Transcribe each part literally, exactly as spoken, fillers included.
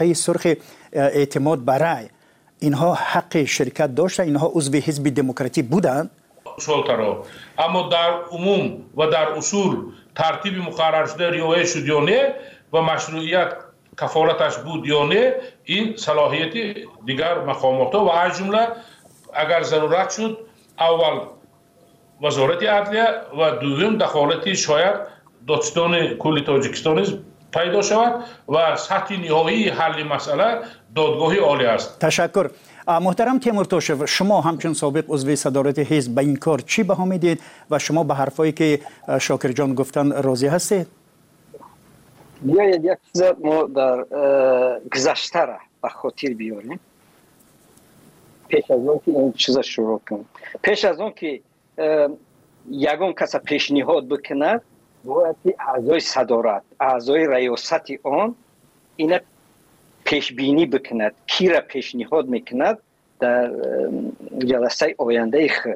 سرخ اعتماد برای اینها حق شرکت داشتن؟ اینها عضو حزب دموکراتی بودند؟ شلترا اما در عموم و در اصول ترتیب مقرر شده رعایت شد یا نه و مشروعیت کفالتش بود یا نه، این صلاحیت دیگر مقامات و از جمله اگر ضرورت شد اول وزارت عدلیه و دوم دخالت شاید دادستان کل تاجیکستان پیدا شود و سطح نهایی حل مسئله دادگاه عالی است. تشکر. محترم تیمورتاشف، شما همچون سابق عضو صدارت حزب به این کار چی بها میدید و شما به حرفایی که شاکر جان گفتن راضی هستید؟ بیاید یک چیز ما در گذشته را به خاطر بیاریم پیش از اون که این چیز شروع کنیم. پیش از اون که یگان کس پیشنهاد بکند باید اعضای صدارت، اعضای ریاست آن این پیش بینی بکند کی را پیشنهاد میکند در جلسه آینده خود.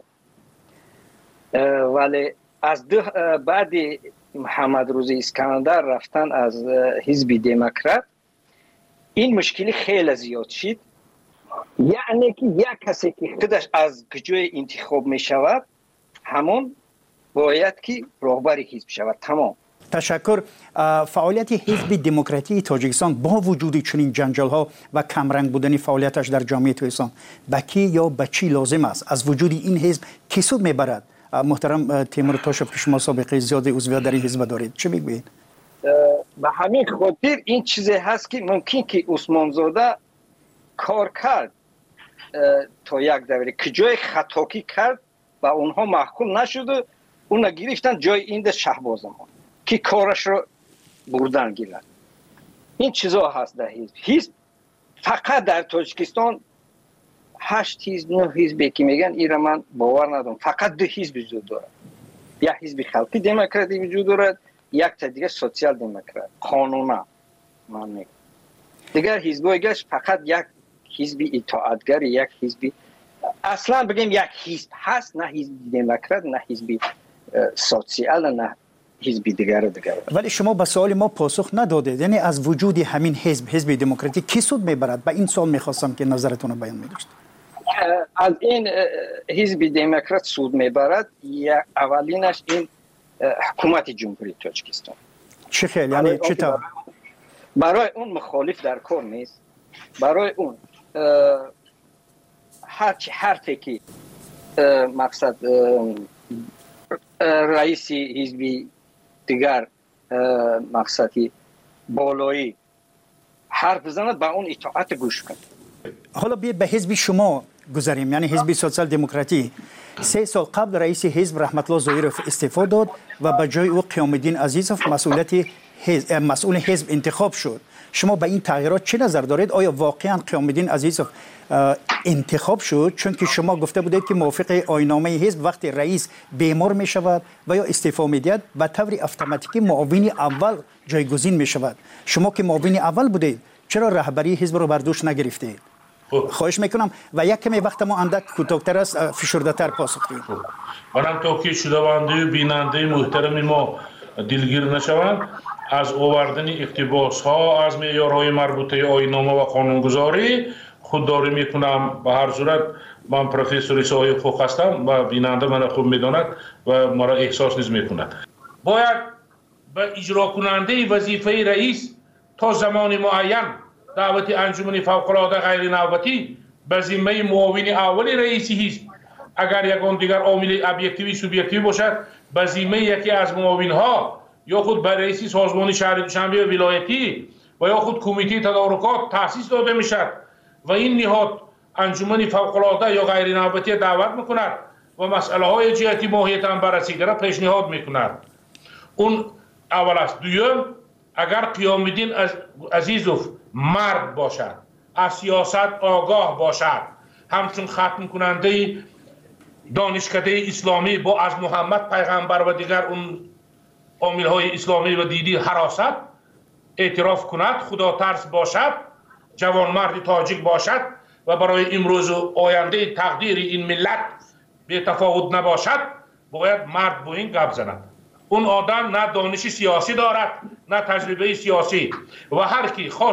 ولی از بعد محمد روزی اسکندر رفتن از حزب دموکرات این مشکلی خیلی زیاد شد، یعنی که یک کسی که خودش از جای انتخاب می شود همون باید که رهبر حزب شود. تمام. تشکر. فعالیت حزب دموکراتی تاجیکستان با وجود چنین جنجال ها و کمرنگ بودن فعالیتش در جامعه تاجیکستان به کی یا به چی لازم است؟ از وجود این حزب کی سود میبرد؟ محترم تیمورتاشف که شما سابقه زیاد عضویت در این حزب دارید، چه میگویید؟ به همین خاطر این چیزی هست که ممکن که عثمان زاده کار کرد تا یک دوره که جای خطاکی کرد و اونها محکوم نشد، اون گرفتن جای این شهباز ما که کارش رو بردن گیرن. این چیزا هست در حزب. حزب فقط در تاجیکستان هشت حزب نه حزبی که میگن این من باور ندارم. فقط دو حزب وجود دارد، یک حزب خلقی دموکراتی وجود دارد، یک تا دیگه سوسیال دموکرات قانونا من میگم. دیگر حزبایش فقط یک حزب اطاعتگر، یک حزب اصلا بگیم یک حزب هست، نه حزب دموکرات نه حزب سوسیال نه حزب دیگر دیگر. ولی شما به سوال ما پاسخ ندادید، یعنی از وجود همین حزب حزب دموکراتی کی سود میبرد؟ به این سوال میخواستم که نظرتون رو بیان می‌داشت. از این حزب دموکرات سود میبرد اولینش این حکومت جمهوری تاجیکستان. چه خیلی؟ یعنی چه طور؟ برای اون مخالف در کار نیست. برای اون هر حرفی که مقصد رئیس حزب دیگر مقصدی بالایی حرف بزند به اون اطاعت گوش کن. حالا بیاید به حزب شما گذاریم، یعنی حزب سوسیال دموکراتی. سه سال قبل رئیس حزب رحمت الله ظاهرов استعفا داد و به جای او قیام الدین عزیزov مسئولیت حزب مسئول حزب انتخاب شد. شما به این تغییرات چه نظر دارید؟ آیا واقعا قیام الدین عزیزov انتخاب شد چون که شما گفته بودید که موافق آیین‌نامه حزب وقتی رئیس بیمار می شود و یا استعفا می دهد به طور اتوماتیکی معاون اول جایگزین می شود؟ شما که معاون اول بودید چرا رهبری حزب رو بر دوش نگرفتید؟ خواهش میکنم و یک کمی وقت ما اندک کوتاه‌تر است، فشرده‌تر پاسخ بدید. منم تا که شنونده و بیننده محترم ما دلگیر نشوند از آوردن اقتباس ها از معیارهای مربوطه آیین‌نامه و قانونگذاری خودداری میکنم. به هر صورت من پروفسور صاحب حقوق هستم و بیننده من خوب میداند و مرا احساس نیز میکند. باید به اجرا کننده وظیفه رئیس تا زمان معین دعوت انجمن فوق‌العاده غیر نوبتی به ذمه معاون اول رئیس حزب، اگر یکان دیگر عامل ابجکتیوی سوبژکتیوی باشد به ذمه یکی از معاون ها یا خود به رئیس سازمان شهری دوشنبه ولایتی و یا خود کمیته تدارکات تأسیس داده میشد و این نهاد انجمن فوق‌العاده یا غیر نوبتی دعوت میکند و مسئله های جهتی ماهیت هم بررسی را پیشنهاد میکند. اون اول است. دوم، اگر قیام الدین عزیزov مرد باشد، از سیاست آگاه باشد، همچون ختم کننده دانشکده اسلامی با از محمد پیغمبر و دیگر اون عامل های اسلامی و دینی حراست اعتراف کند، خدا ترس باشد، جوان مرد تاجیک باشد و برای امروز و آینده تقدیر این ملت بی تفاوت نباشد، باید مرد با این گپ زند. اون آدم نه دانش سیاسی دارد نه تجربه سیاسی و هر کی خواست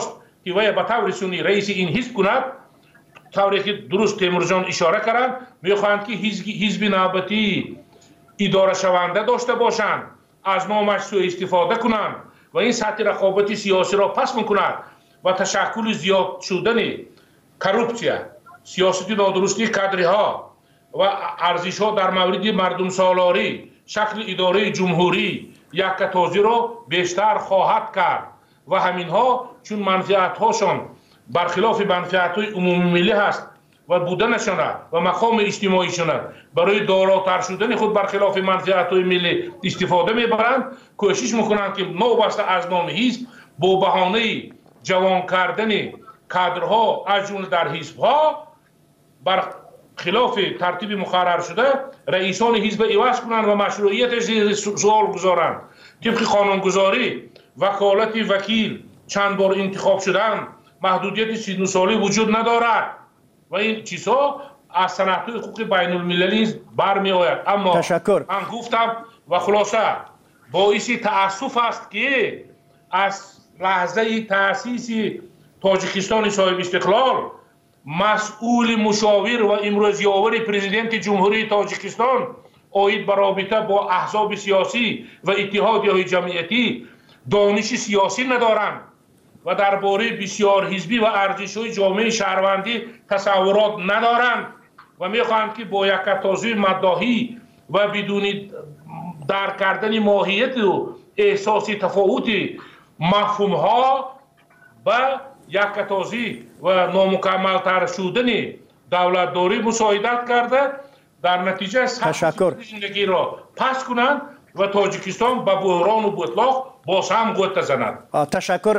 که وی به طور سنی رئیس این حزب کند، طوری که درست تیمور جان اشاره کردند، میخواهند که حزب نوبتی اداره شونده داشته باشند، از نامش سوء استفاده کنند و این سطح رقابت سیاسی را پس میکند و تشکل زیاد شدن کروپسیا، سیاست نادرستی کادرها و ارزش ها در مورد مردم سالاری، شکل اداره جمهوری یکتازی را بیشتر خواهد کرد و همین ها چون منفعت هاشون برخلاف منفعت های عمومی ملی هست و بودنشان و مقام اجتماعیشان برای داراتر شدن خود برخلاف منفعت های ملی استفاده میبرند، کوشش میکنند که نوبسته از نام حزب با بهانه جوان کردن کادرها از جمله در حزب ها بر خلاف ترتیب مقرر شده رئیسان حزب عوض کنند و مشروعیتش سوال گذارند. طبق قانونگذاری وکالت وکیل چند بار انتخاب شدن، محدودیت سی و نه ساله وجود ندارد و این چیزها از سنت‌های حقوق بین المللی برمی آید. اما تشکر. من گفتم و خلاصه باعث تأسف است که از لحظه تأسیس تاجیکستان صاحب استقلال مسئول مشاور و امروز یاور پرزیدنت جمهوری تاجیکستان آید به رابطه با احزاب سیاسی و اتحادیه‌های جمعیتی دانش سیاسی ندارند و درباره بسیار حزبی و ارزش‌های جامعه شهروندی تصورات ندارند و می‌خواهند که با یکتازی مداحی و بدون درک کردن ماهیت و احساس تفاوت مفهوم‌ها به یکتازی و نامکمل‌تر شدن دولتداری مساعدت کرده، در نتیجه تشکر زندگی را پس کنند و تاجیکستان به بحران و بطلاق باز هم گوت زند. تشکر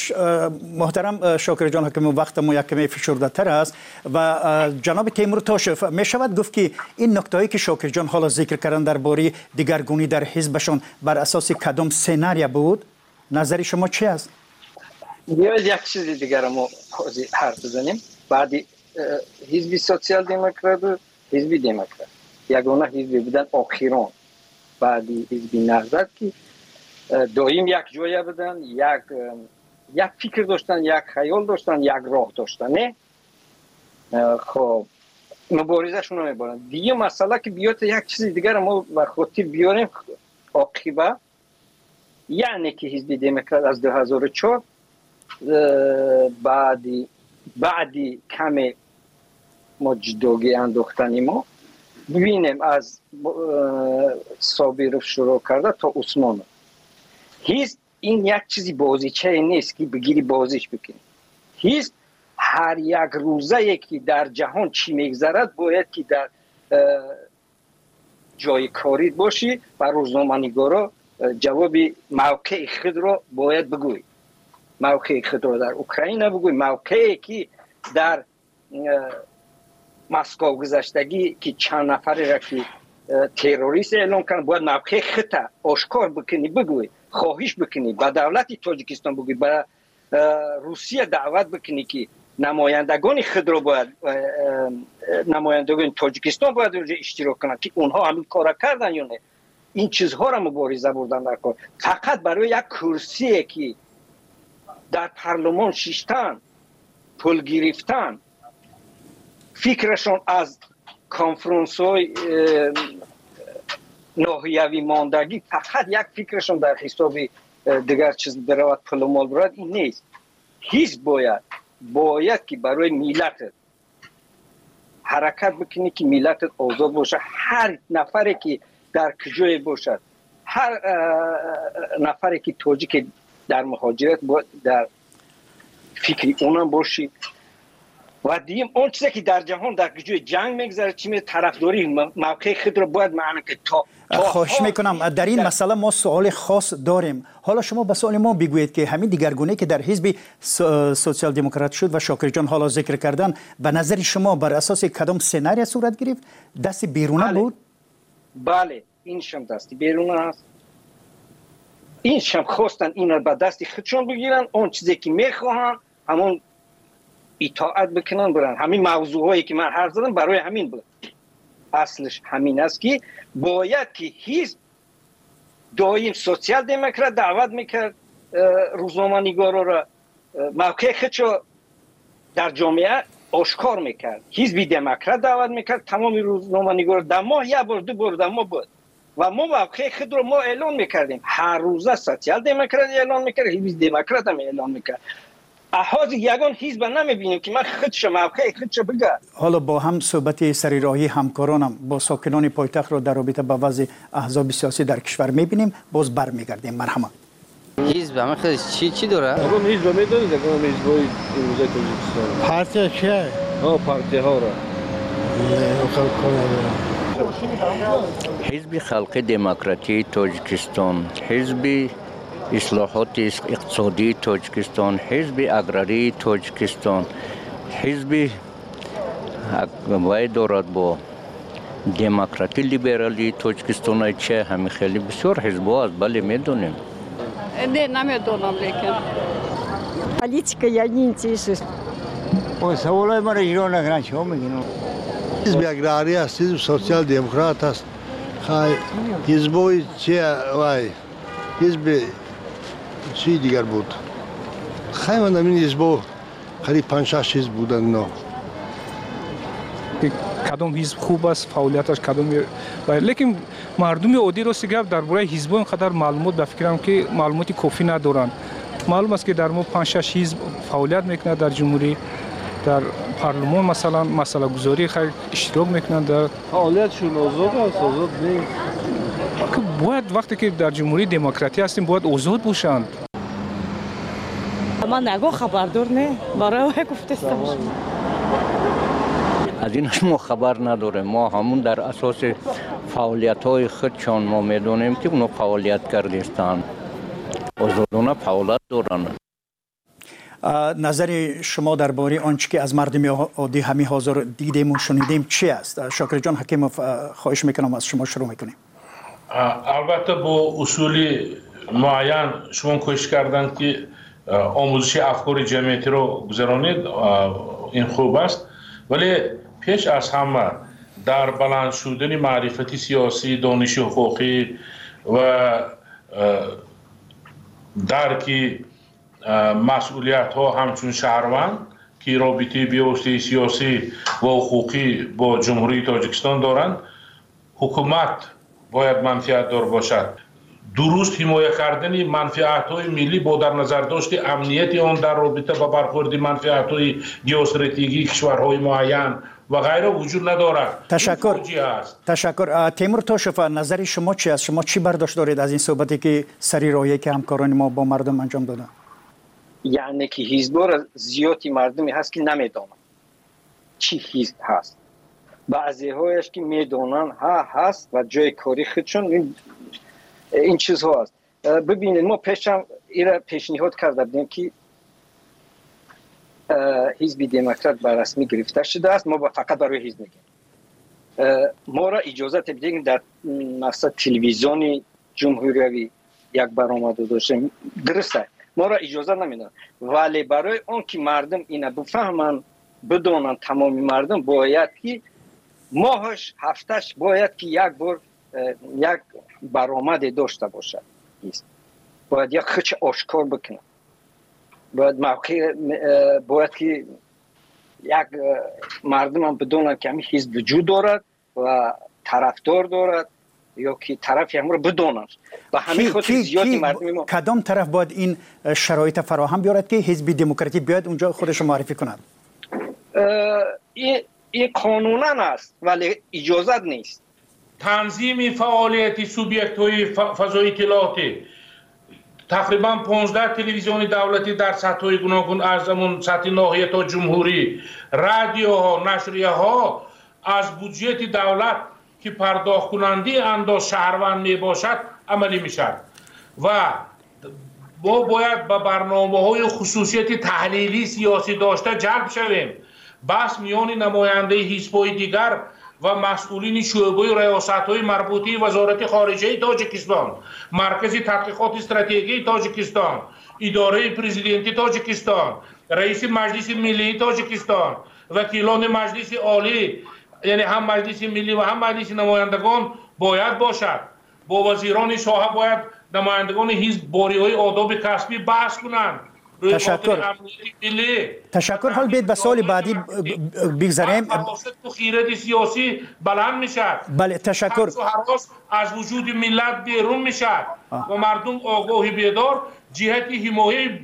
محترم شاکر جان حکیم، وقت ما یک کمی فشرده تر است و جناب تیمور تاشف می شود گفت که این نکتهایی که شاکر جان حالا ذکر کردن درباره دیگرگونی در حزبشون بر اساس کدام سناریو بود؟ نظر شما چی است؟ بیاید یک چیز دیگر ما حرف بزنیم. بعدی حزب سوسیال دموکرات و حزب دموکرات یگانه حزب بودن آخران، بعدی حزب نهضت که دایم یک جای بودن، یک یک فکر داشتن، یک خیال داشتن، یک راه داشتن. نه خب مبارزهشون رو میبرن. دیگه مسئله که بیاد یک چیز دیگر ما به خاطر بیاریم عاقبه، یعنی که حزب دموکرات از دو هزار و چهار بعدی بعدی کمی ما جداگی انداختنی ما ببینیم از صابرов شروع کرده تا عثمان. هیچ این یک چیزی بازیچه نیست که بگیری بازیش بکنی. هیچ هر یک روزه که در جهان چی میگذرد باید که در جای کاری باشی و روزنامه‌نگارا جواب موقع خود را باید بگوی. موقع خود را در اوکراین بگوی، موقعی که در مسکو گذشتگی که چند نفر را که تروریست اعلام کردن باید موقع خود آشکار بکنی، بگوی، خواهش بکنی، به دولت تاجیکستان بگوی، به روسیه دعوت بکنی که نمایندگان خود را باید نمایندگان تاجیکستان باید اشتراک کنند که اونها همین کار کردن یا نه. این چیزها را مبارزه بردن در کار. فقط برای یک کرسی که در پارلمان شیشتن پول گرفتن، فکرشون از کنفرانس های ناحیوی ماندگی فقط یک فکرشون در حساب دیگر چیز برود پول مال برود، این نیست. هیچ باید باید که برای ملت حرکت بکنی که ملت آزاد باشه. هر نفری که در کجای باشد، هر نفری که تاجیک در مهاجرت باید در فکری اونم باشی. و دیم اون چیزی که در جهان در کجای جنگ میگذره چی می طرفداری موقع خود رو باید معنی که تا خواهش میکنم در این مسئله ما سوال خاص داریم. حالا شما به سوال ما بگویید که همین دیگرگونی که در حزب سوسیال دموکرات شد و شاکر جان حالا ذکر کردن، به نظر شما بر اساس کدام سناریو صورت گرفت؟ دست بیرونه بله. بود؟ بله این شم دستی بیرونه است. این شم خواستن این رو به دستی خودشون بگیرن، اون چیزی که میخواهن همون اطاعت بکنن برن. همین موضوع هایی که من حرف زدم برای همین بود. اصلش همین است که باید که حزب دایم سوسیال دموکرات دعوت میکرد روزنامه‌نگارا را موقع خودشو در جامعه آشکار میکرد. حزب دموکرات دعوت میکرد، تمام روزنامه‌نگارا در ماه یک بار دو بار در ماه بود و ما موقع خود رو ما اعلان میکردیم. هر روزه سوسیال دموکرات اعلان میکرد، حزب دموکرات هم اعلان میکرد. احاز یگان حزب نمیبینیم که من خودش موقع خودش بگه. حالا با هم صحبت سریراهی همکارانم با ساکنان پایتخت رو در رابطه با وضع احزاب سیاسی در کشور میبینیم. باز برمیگردیم. مرحبا. حزب همه خیلی چی چی داره؟ آقا حزب میدونید که حزبای امروزه تاجیکستان پارتی چیه؟ ها پارتی ها را حزب خلق دموکراتی تاجیکستان، حزب اصلاحات اقتصادی تاجیکستان، حزب اگراری تاجیکستان، حزب وای دارد با دموکراتی لیبرالی تاجیکستان. چه همه خیلی بسیار حزب‌ها است. بله میدونیم. نه نمیدونم لیکن Политика я не интересуюсь. Ой, سوالای ما را ایران نکنن چه میگین؟ حزب اگراری است، حزب سوسیال دموکرات است. خای حزبای چه وای حزب چی دیگر بود؟ خیلی من این حزبا قریب پنج شش حزب بودن نه. کدام حزب خوب است، فعالیتش کدام باید، لیکن مردم عادی رو سیگاب درباره حزب اینقدر معلومات به فکرم که معلوماتی کافی ندارن. معلوم است که در ما پنج شش حزب فعالیت میکنند در جمهوری، در پارلمان مثلا مسئله گذاری خیلی اشتراک میکنند. در فعالیتشون آزاد است، آزاد نیست. باید وقتی که در جمهوری دموکراتی هستیم باید آزاد باشند. من نگو خبردار نه، برای گفته است. از اینش ما خبر نداریم. ما همون در اساس فعالیت های خودشان ما میدونیم که اونو فعالیت کردستان. آزادانه فعالیت دارن. نظر شما درباره آنچه که از مردم عادی همین حاضر دیدیم و شنیدیم چی است؟ شاکر جان حکیموف خواهش میکنم از شما شروع میکنیم. البته با اصول معین شما کوشش کردن که آموزش افکار جمعیتی رو گذرانید، این خوب است، ولی پیش از همه در بلند شدن معرفتی سیاسی، دانش حقوقی و درک مسئولیت ها همچون شهروند که رابطه بیوسته سیاسی و حقوقی با جمهوری تاجیکستان دارند، حکومت باید منفعت دار باشد. درست حمایت کردن منفعت های ملی با در نظر داشت امنیت آن در رابطه با برخورد منفعت های گئواستراتژیکی کشورهای معین و غیره وجود ندارد. تشکر. تشکر. تیمور توشف، نظر شما چی است؟ شما چی برداشت دارید از این صحبتی که سریراهی که همکاران ما با مردم انجام دادن؟ یعنی که حزب‌ها را زیادی مردمی هست که نمیدونن چی حزب هست. بعضی هایش که میدونن ها هست و جای کاری خودشون این, این چیزها هست. ببینید ما پیشم ایره پیشنهاد کرده بودیم که حزب دموکرات به رسمی گرفته شده است. ما با فقط برای حزب میگیم. ما را اجازه بدهید در مثلا تلویزیون جمهوری یک برآمده داشتیم، درسته ما را اجازه نمیدن، ولی برای اون که مردم اینا بفهمن بدونن، تمام مردم باید که ماهش هفتش باید که یک بار یک برآمده داشته باشد. باید یک خچ آشکار بکنه. باید موقع باید که یک مردم هم بدونن که همین حزب وجود دارد و طرفدار دارد یا که طرف هم رو بدونن و همین خود زیادی مردم ما. کدام طرف باید این شرایط فراهم بیارد که حزب دموکراتی بیاد اونجا خودش معرفی کند؟ این این قانونا است ولی اجازت نیست. تنظیم فعالیت سوبیکت های فضای اطلاعاتی تقریبا پانزده تلویزیون دولتی در سطح های گوناگون از همون سطح ناحیه تا جمهوری، رادیوها، نشریه ها از بودجه دولت که پرداخت کننده انداز شهروند می باشد عملی می شد و ما باید به برنامه های خصوصیت تحلیلی سیاسی داشته جلب شویم. بحث میان نماینده حزب‌های دیگر و مسئولین شعبه ریاست‌های مربوطه وزارت خارجه تاجیکستان، مرکز تحقیقات استراتژی تاجیکستان، اداره پرزیدنتی تاجیکستان، رئیس مجلس ملی تاجیکستان، وکیلان مجلس عالی، یعنی هم مجلس ملی و هم مجلس نمایندگان باید باشد. با وزیران ساحه باید نمایندگان حزب باری‌های آداب کسبی بحث کنند روی تشکر. خاطر امنیت ملی. تشکر. حال بیاید به سال بعدی بگذاریم. توسط خیرات سیاسی بلند میشد. بله تشکر. هراس از وجود ملت بیرون میشد و مردم آگاهی بیدار جهت حمایت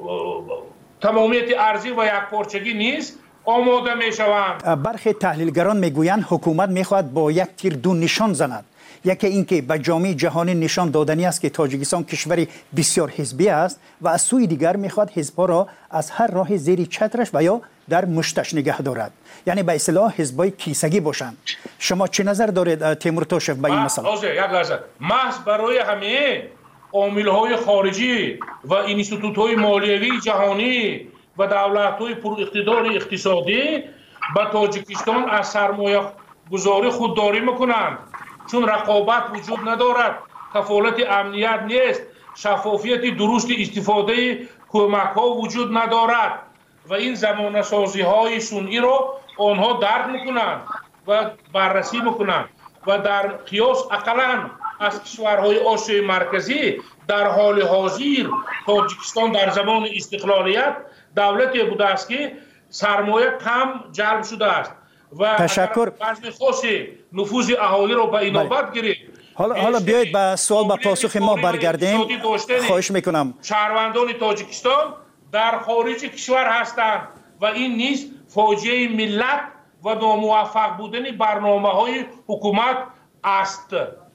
تمامیت ارضی و یکپارچگی نیست آماده میشوند. برخی تحلیلگران میگویند حکومت میخواهد با یک تیر دو نشان زند. یکی اینکه به جامعه جهانی نشان دادنی است که تاجیکستان کشوری بسیار حزبی است و از سوی دیگر میخواد حزبها را از هر راه زیر چترش و یا در مشتش نگه دارد، یعنی به اصطلاح حزبای کیسگی باشند. شما چه نظر دارید تیمور توشف به این مسئله؟ یک لحظه محض برای همه عامل‌های خارجی و اینستیتوت‌های مالیوی جهانی و دولت‌های پر اقتدار اقتصادی به تاجیکستان از سرمایه گذاری خودداری میکنند، چون رقابت وجود ندارد، کفالت امنیت نیست، شفافیت درست استفاده کمک‌ها وجود ندارد و این زمانه سازی‌های سنئی را آنها درک میکنند و بررسی میکنند و در قیاس اقلاً از کشورهای آسیای مرکزی در حال حاضر تاجیکستان در زمان استقلالیت دولتی بوده است که سرمایه کم جلب شده است و تشکر. بعضی خاصی نفوذ اهالی را به اینابت گرفت. حالا حالا بیایید به سوال به پاسخ ما برگردیم. خواهش میکنم. شهروندان تاجیکستان در خارج کشور هستند و این نیز فاجعه ملت و ناموفق بودن برنامه‌های حکومت است.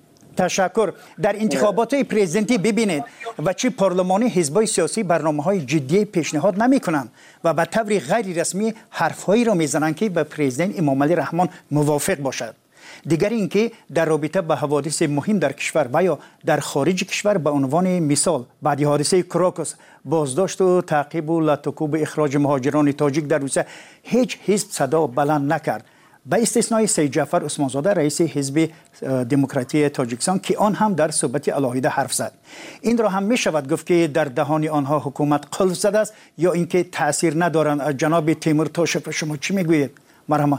تشکر. در انتخابات پرزیدنتی ببینید و چه پارلمانی حزبای سیاسی برنامه‌های جدی پیشنهاد نمی‌کنند و به طور غیر رسمی حرف‌هایی را می‌زنند که به پرزیدنت امام علی رحمان موافق باشد. دیگر اینکه در رابطه با حوادث مهم در کشور و یا در خارج کشور به عنوان مثال بعد حادثه کراکوس، بازداشت و تعقیب و لاتوکوب اخراج مهاجران تاجیک در روسیه هیچ حزب صدا بلند نکرد، به استثنای سید جعفر عثمانزاده رئیس حزب دموکراتی تاجیکستان که آن هم در صحبت علاهیده حرف زد. این را هم می شود گفت که در دهان آنها حکومت قلف زده است یا اینکه تاثیر ندارند. جناب تیمور توشف شما چی میگویید؟ مرحبا.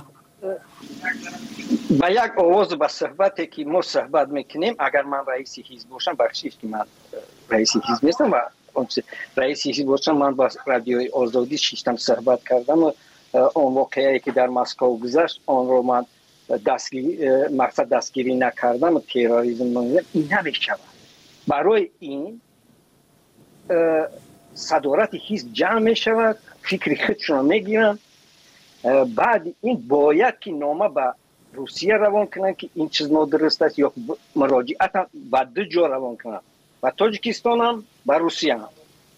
با یک آواز به صحبتی که ما صحبت میکنیم، اگر من رئیس حزب باشم، بخشید که من رئیس حزب نیستم و رئیس حزب باشم، من با رادیوی آزادی شیشتم صحبت کردم و اون واقعی که در مسکو گذشت آن رو من دستگیری مقصد دستگیری نکردم و تروریسم نمیدونم، این نمیشود. برای این صدارت حزب جمع میشود، فکر خودشون رو میگیرن، بعد این باید که نامه به روسیه روان کنن که این چیز نادرست است یا مراجعت هم به دو جا روان کنن و تاجیکستان هم به روسیه هم.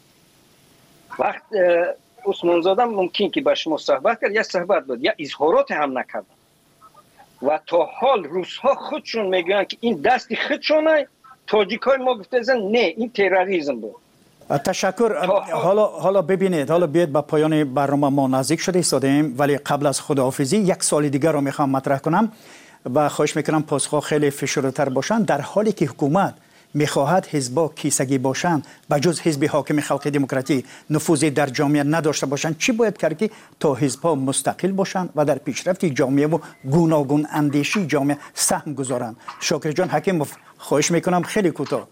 وقت عثمانزاده ممکن که با شما صحبت کرد، یا صحبت بود یا اظهارات هم نکردن و تا حال روس‌ها خودشون میگن که این دست خودشونه، تاجیک‌های ما گفتن نه این تروریسم بود. تشکر. حالا حالا ببینید، حالا بیاید به پایان برنامه ما نزدیک شده ایستادیم، ولی قبل از خداحافظی یک سال دیگر رو میخوام مطرح کنم و خواهش میکنم پاسخ خیلی فشرده‌تر باشن. در حالی که حکومت میخواهد حزب‌ها کیسگی باشند و جز حزب حاکم خلق دموکراتی نفوذی در جامعه نداشته باشند، چی باید کرد که تا حزب‌ها مستقل باشند و در پیشرفت جامعه و گوناگون اندیشی جامعه سهم گذارند؟ شاکر جان حکیم، خواهش میکنم خیلی کوتاه.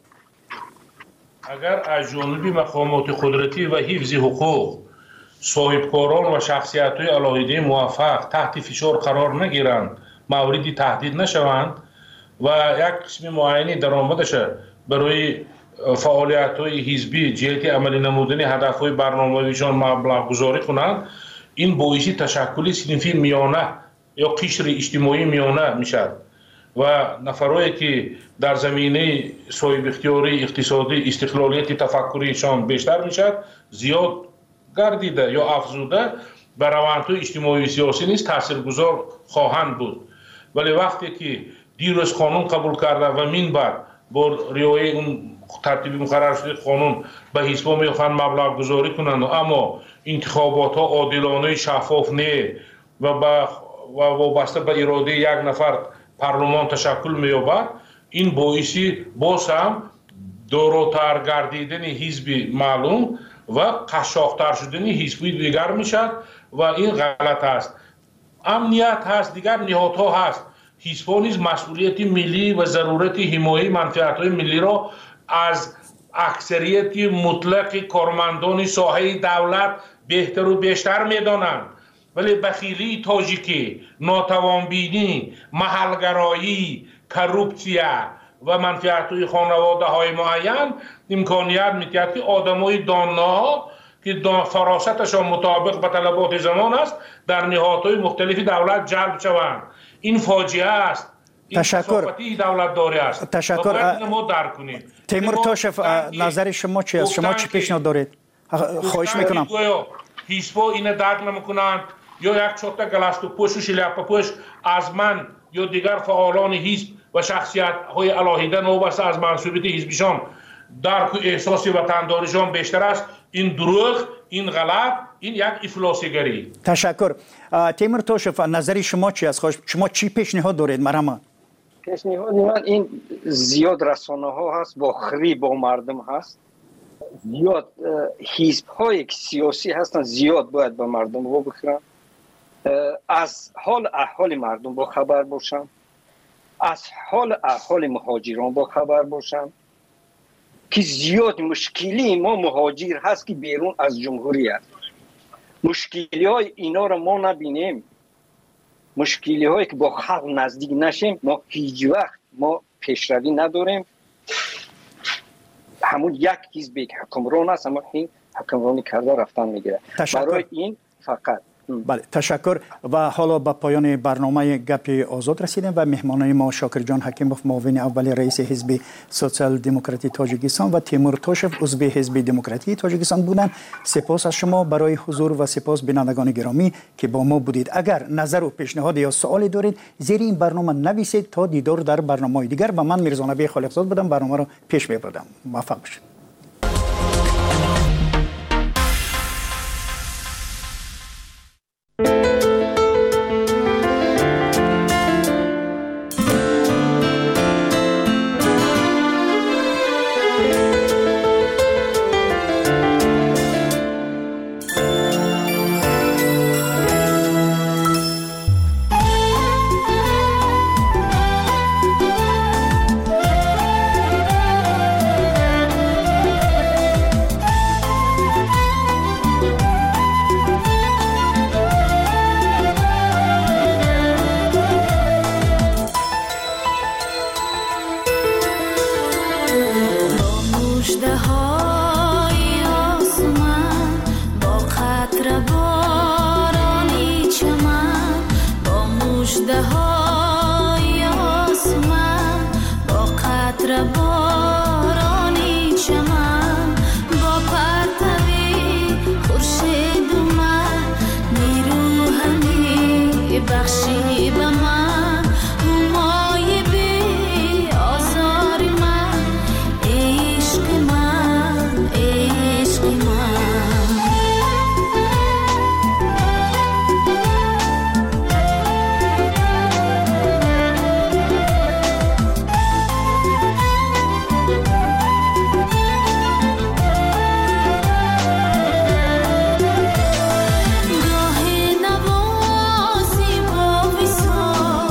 اگر از جانب مقامات قدرتی و حفظ حقوق صاحبکاران و شخصیت‌های علاهیده موفق تحت فشار قرار نگیرند، موردی تهدید نشوند و یک قسم معینی درآمدش برای فعالیت‌های حزبی جهت عملی نمودن هدف‌های برنامه‌ایشان مبلغ گذاری کنند، این باعث تشکل صنفی میانه یا قشر اجتماعی میانه میشد و نفرایی که در زمینه صاحب اختیاری اقتصادی استقلالیت تفکریشان بیشتر میشد زیاد گردیده یا افزوده به روندهای اجتماعی و سیاسی نیز تاثیرگذار خواهند بود. ولی وقتی که دیروز قانون قبول کرده و من بعد با رعایت اون ترتیب مقرر شده قانون به حزب‌ها میخوان مبلغ گذاری کنند اما انتخابات ها عادلانه شفاف نه و با و وابسته به اراده یک نفر پارلمان تشکل می‌یابد، این باعثی باز هم دوراتر گردیدن حزب معلوم و قشاق‌تر شدن حزب دیگر میشد و این غلط است. امنیت هست، دیگر نهادها هست. حزب‌ها نیز مسئولیت ملی و ضرورت حمایت منفعت‌های ملی را از اکثریت مطلق کارمندان ساحه دولت بهتر و بیشتر میدانند، ولی بخیلی تاجیکی، ناتوانبینی، محلگرایی، کروپسیا و منفعت‌های خانواده های معین امکانیت میتید که آدمای دانا که فراستشان مطابق به طلبات زمان است در نهادهای مختلف دولت جلب شوند. این فاجعه است. این کثافتی دولت داری است. تشکر. ما درک کنیم. تیمور توشف، نظر شما چی است؟ شما چی پیشنهاد دارید؟ خواهش میکنم. حزب‌ها این درک نمیکنند یا یک چوتا گلاستو پوش و شلیاپا پوش از من یا دیگر فعالان حزب و شخصیت های علاهیده نوبسته از منصوبیت حزبشان درک و احساس وطنداریشان بیشتر است. این دروغ، این غلط، این یک افلاسیگری. تشکر. تیمور توشف، نظر شما چی است؟ شما چی پیشنهاد دارید؟ مرحبا. پیشنهاد من این زیاد رسانه ها هست با خری با مردم هست، زیاد حزب های سیاسی هستن، زیاد باید با مردم رو بخورن، از حال احوال مردم با خبر باشن، از حال احوال مهاجران با خبر باشن که زیاد مشکلی ما مهاجر هست که بیرون از جمهوریت. مشکلی های اینا رو ما نبینیم، مشکلی هایی که با خلق نزدیک نشیم، ما هیچ وقت ما پیشروی نداریم. همون یک حزب که حکمران است اما این حکمرانی کرده رفتن میگیره. برای این فقط بله، تشکر. و حالا به پایان برنامه گپ آزاد رسیدیم و مهمانای ما شاکر جان حکیموف، معاون اول رئیس حزب سوسیال دموکراتی تاجیکستان و تیمور توشف، عضو حزب دموکراتی تاجیکستان بودند. سپاس از شما برای حضور و سپاس بینندگان گرامی که با ما بودید. اگر نظر و پیشنهاد یا سوالی دارید زیر این برنامه نویسید تا دیدار در برنامه‌های دیگر. و من میرزا نبی خالقزاد بودم، برنامه رو پیش میبردم. موفق باشید. گاه نوازی با وصال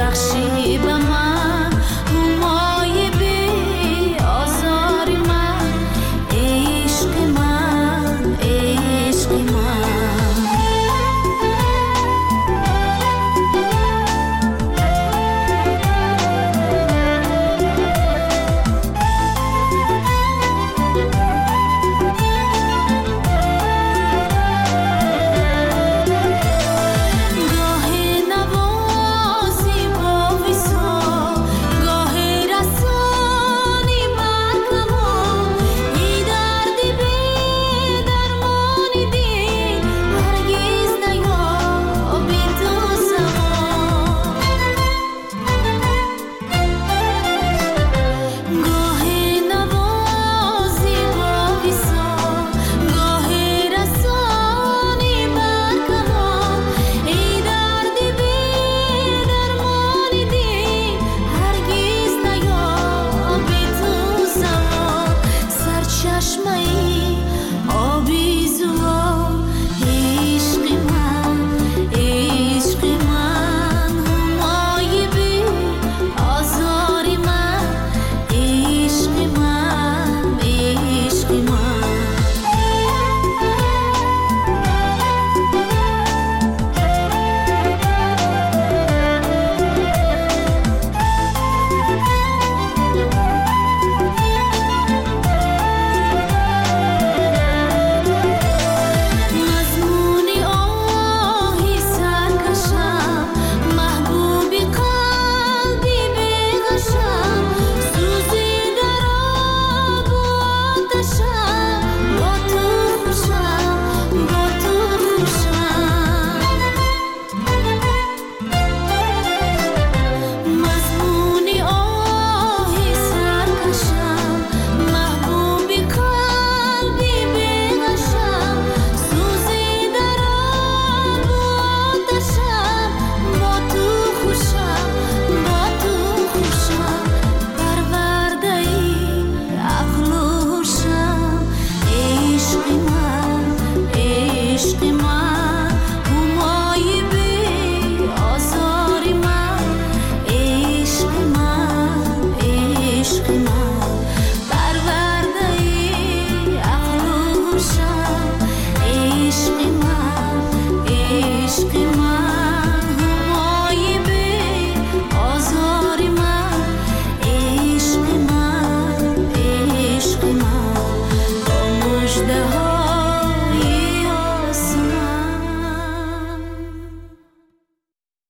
ببخشی به من